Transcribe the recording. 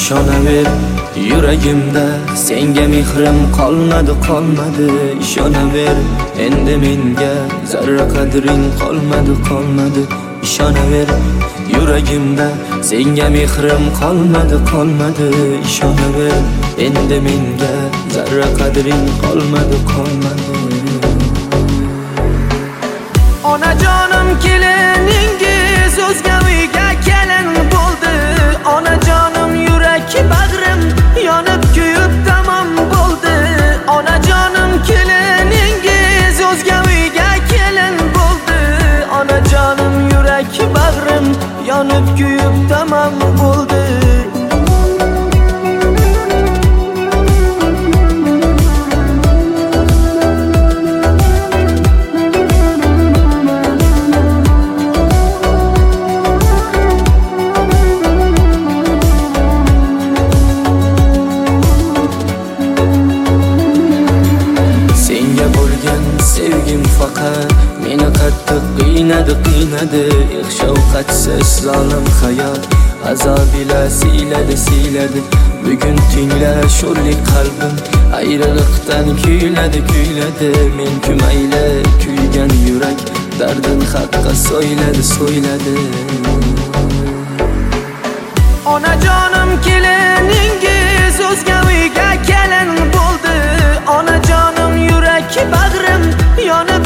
ishonaver, yuragimda senga mehrim qolmadi. Ishonaver, endi menga zarra qadring qolmadi. Ishonaver, yuragimda senga mehrim qolmadi. Ishonaver, endi menga zarra qadring qolmadi. Onajonim keliningiz o'zga uyga kelin bo'ldi. Onajonim yurak bag'rim yonib kuyib tamom bo'ldi. Onajonim keliningiz o'zga uyga kelin bo'ldi. Onajonim yurak bag'rim yonib kuyib tamom bo'ldi. Sevgim faqat meni qattiq qiynadi. Shafqatsiz zolim hayot azob ila siyladi. Bugun tingla sho'rlik qalbim ayriliqdan kuyladi. Men kumayla kuygan yurak dardin haqqa so'yladi. Onajonim keliningiz o'zga uyga kelin bo'ldi. Onajonim yurak bag'rim yonib